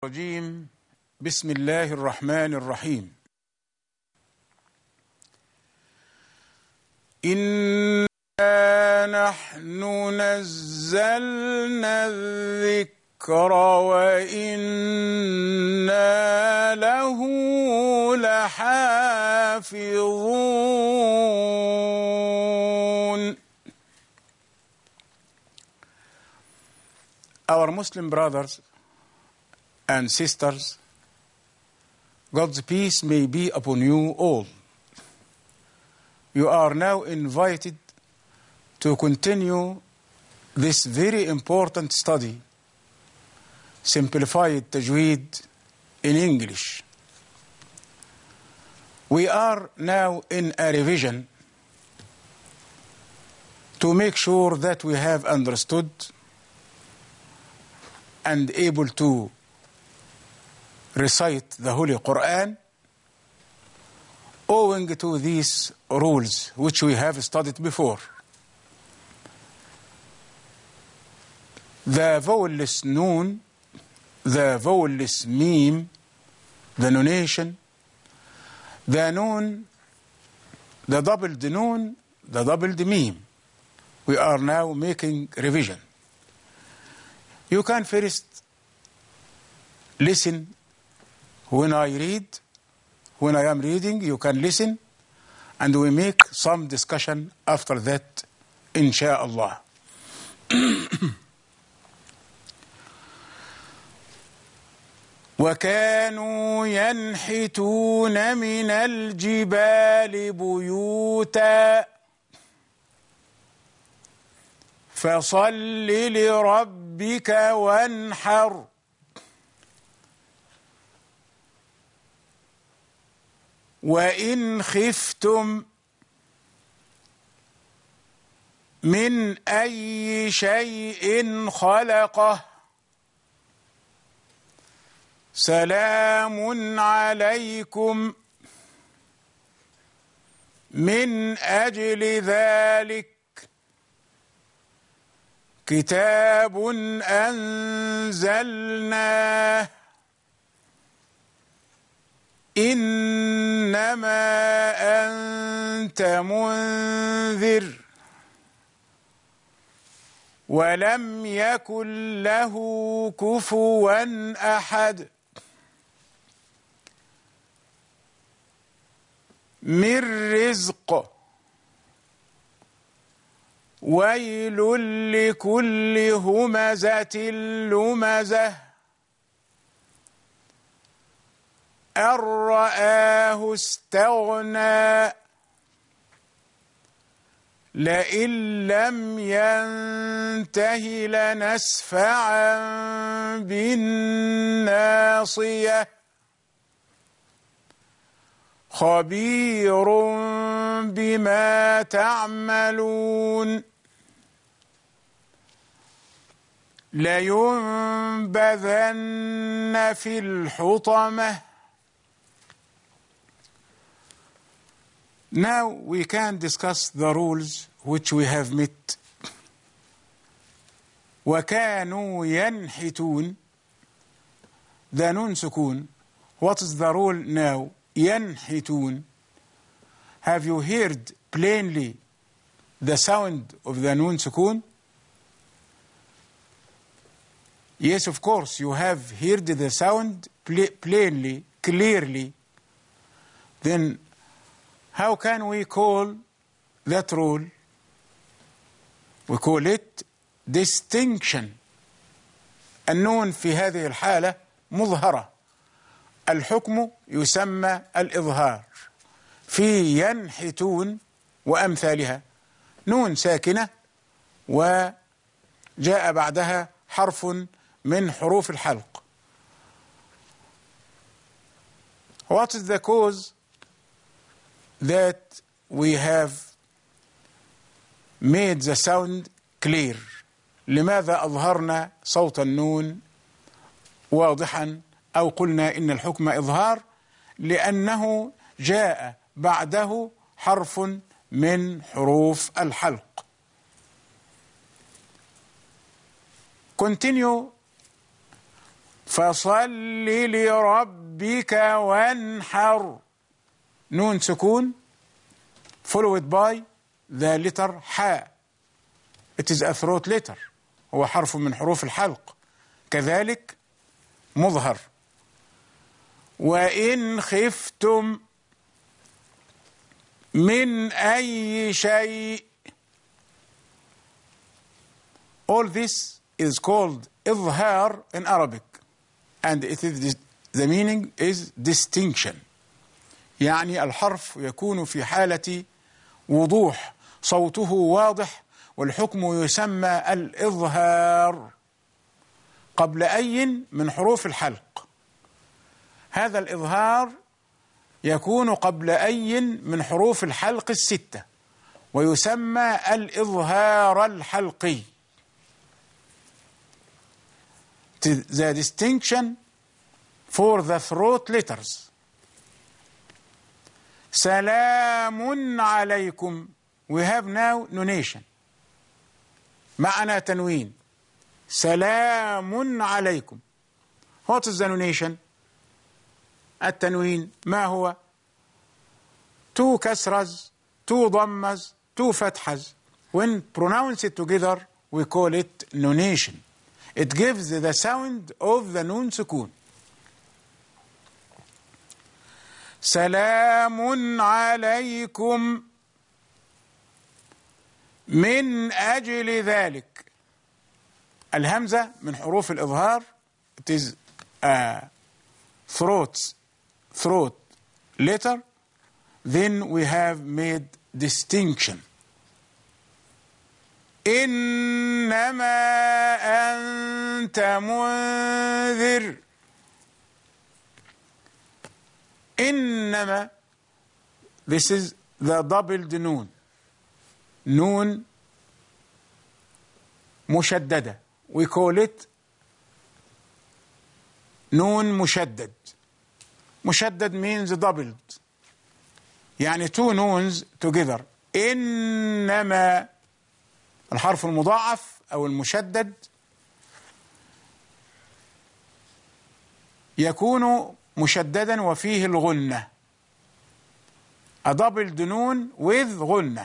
الرجيم. بسم الله الرحمن الرحيم. إنا نحن نزلنا الذكر وإنا له لحافظون. Our Muslim brothers and sisters, God's peace may be upon you all. You are now invited to continue this very important study, Simplified Tajweed in English. We are now in a revision to make sure that we have understood and able to recite the Holy Quran owing to these rules which we have studied before. The vowelless noon, the vowelless meme, the nonation, the noon, the doubled noon, the doubled meme. We are now making revision. You can first listen when I read. When I am reading, you can listen, and we make some discussion after that, insha'Allah. وَكَانُوا يَنْحِتُونَ مِنَ الْجِبَالِ بُيُوتًا فَصَلِّ لِرَبِّكَ وَانْحَرْ وَإِنْ خِفْتُمْ مِنْ أَيِّ شَيْءٍ خَلَقَهُ سَلَامٌ عَلَيْكُمْ مِنْ أَجْلِ ذَلِكَ كِتَابٌ أَنزَلْنَاهُ إِنَّمَا أَنْتَ مُنذِرٌ وَلَمْ يَكُنْ لَهُ كُفُوًا أَحَدٌ مِنْ رِزْقٍ وَيْلٌ لِكُلِّ هُمَزَةٍ لُمَزَةٍ أَن رَّآهُ اسْتَغْنَىٰ لَئِن لَّمْ يَنتَهِ لَنَسْفَعًا بِالنَّاصِيَةِ خَبِيرٌ بِمَا تَعْمَلُونَ لَيُنبَذَنَّ فِي الْحُطَمَةِ. Now we can discuss the rules which we have met. وَكَانُوا يَنْحِتُونَ, the nun sukun. What is the rule now? يَنْحِتُونَ. Have you heard plainly the sound of the nun sukun? Yes, of course, you have heard the sound plainly, clearly. Then how can we call that rule? We call it distinction. النون في هذه الحالة مظهرة. الحكم يسمى الإظهار. في ينحتون وأمثالها نون ساكنة وجاء بعدها حرف من حروف الحلق. What is the cause that we have made the sound clear? لماذا أظهرنا صوت النون واضحا أو قلنا إن الحكم إظهار؟ لأنه جاء بعده حرف من حروف الحلق. Continue فصل لربك وانحر. نون سكون followed by the letter حاء. It is a throat letter. هو حرف من حروف الحلق، كذلك مظهر. وإن خفتم من أي شيء. All this is called إظهار in Arabic, and it is the meaning is distinction. يعني الحرف يكون في حالة وضوح، صوته واضح، والحكم يسمى الإظهار قبل أي من حروف الحلق. هذا الإظهار يكون قبل أي من حروف الحلق الستة، ويسمى الإظهار الحلقي. The distinction for the throat letters. سلام عليكم. We have now nonation. معنا تنوين. سلام عليكم. What is the nonation? التنوين ما هو؟ 2 كسرز، 2 ضمز، 2 فتحز. When pronounced together we call it nonation. It gives the sound of the nun سكون. سلام عليكم من أجل ذلك. الهمزة من حروف الإظهار. It is a throat letter. Then we have made distinction. إنما أنت منذر. إنما, this is the doubled noon. نون مشددة. We call it نون مشدد. مشدد means doubled. يعني 2 noons together. إنما الحرف المضاعف أو المشدد يكون مشددا وفيه الغنة. A doubled noon with غنة.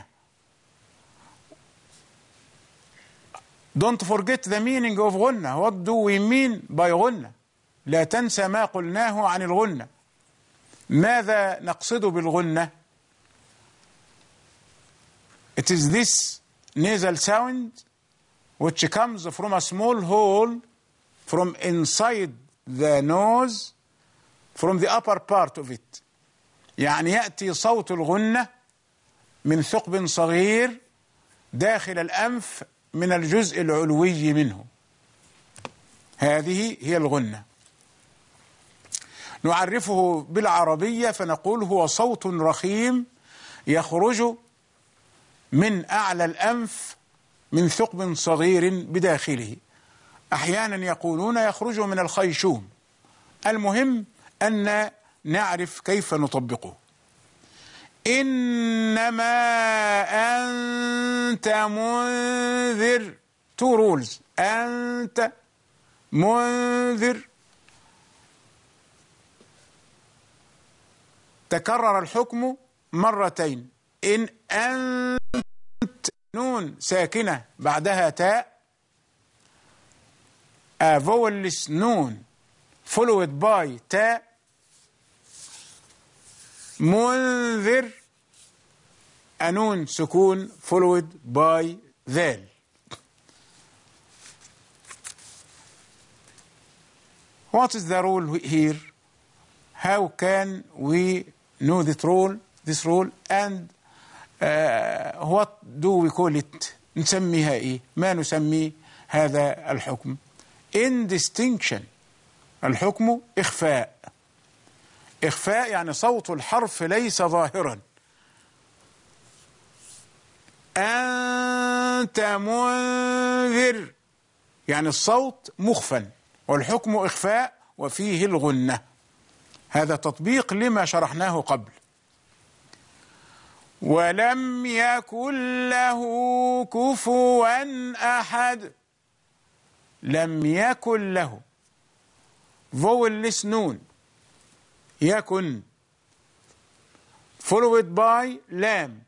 Don't forget the meaning of غنة. What do we mean by غنة؟ لا تنسى ما قلناه عن الغنة. ماذا نقصد بالغنة؟ It is this nasal sound which comes from a small hole from inside the nose, from the upper part of it. يعني يأتي صوت الغنة من ثقب صغير داخل الأنف من الجزء العلوي منه. هذه هي الغنة. نعرفه بالعربية فنقول هو صوت رخيم يخرج من أعلى الأنف من ثقب صغير بداخله. أحيانا يقولون يخرج من الخيشوم. المهم أن نعرف كيف نطبقه. إنما أنت منذر. 2 rules. أنت منذر. تكرر الحكم مرتين. إن أنت نون ساكنة بعدها تاء. A vowelless نون followed by تاء. منذر نون سكون followed by ذال. What is the rule here? How can we know this rule and what do we call it? نسميها إيه؟ ما نسمي هذا الحكم؟ in distinction. الحكم إخفاء. إخفاء يعني صوت الحرف ليس ظاهرا. أنت منذر يعني الصوت مخفى والحكم إخفاء وفيه الغنة. هذا تطبيق لما شرحناه قبل. ولم يكن له كفوا أحد. لم يكن له. vowelless نون يكن followed by لام.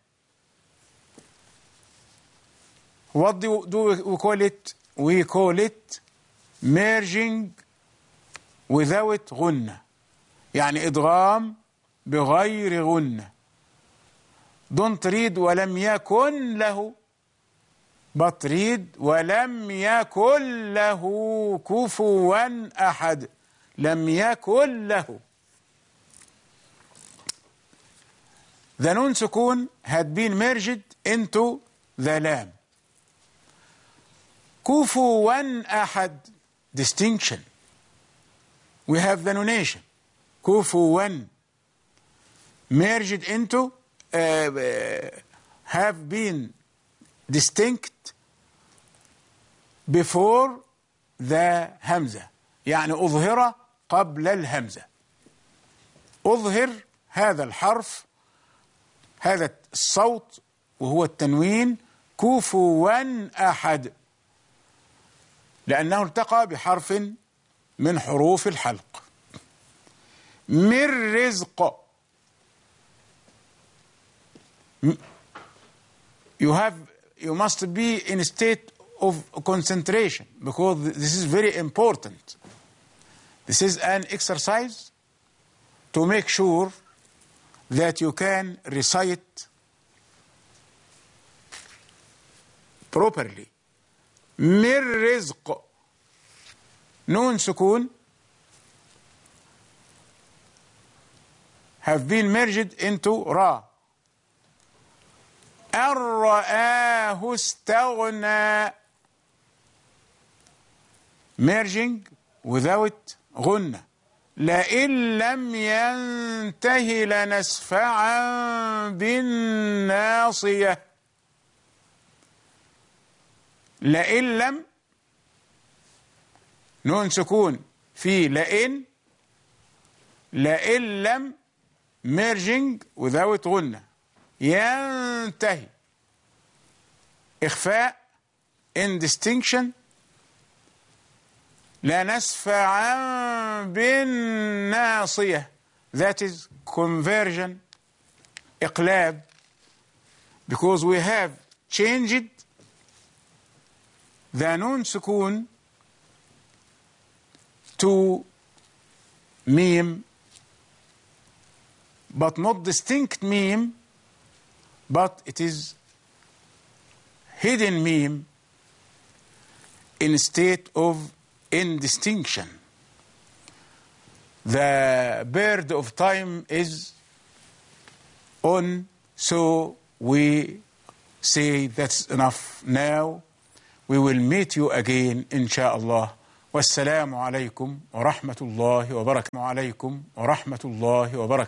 What do we call it? We call it merging without غنة، يعني إدغام بغير غنة. don't read ولم يكن له، but read ولم يكن له كفوا أحد، لم يكن له. The نون سكون had been merged into the لام. كفوا أحد distinction. We have the nonation كفوا merged into have been distinct before the همزة، يعني أظهر قبل الهمزة. أظهر هذا الحرف، هذا الصوت وهو التنوين كفوا أحد، لأنه التقى بحرف من حروف الحلق. من رزق. You must be in a state of concentration because this is very important. This is an exercise to make sure that you can recite properly. من رزق نون سكون have been merged into را. أن رآه استغنى merging without غنة. لئن لم ينته لنسفعا بالناصية. لئن لم نون سكون في لئن، لئن لم merging without غنة. ينتهي إخفاء indistinction. لنسفعا بالناصية that is conversion إقلاب because we have changed the نون سكون to meme, but not distinct meme, but it is hidden meme in state of indistinction. The bird of time is on, so we say that's enough now. We will meet you again inshallah. والسلام عليكم ورحمة الله وبركاته.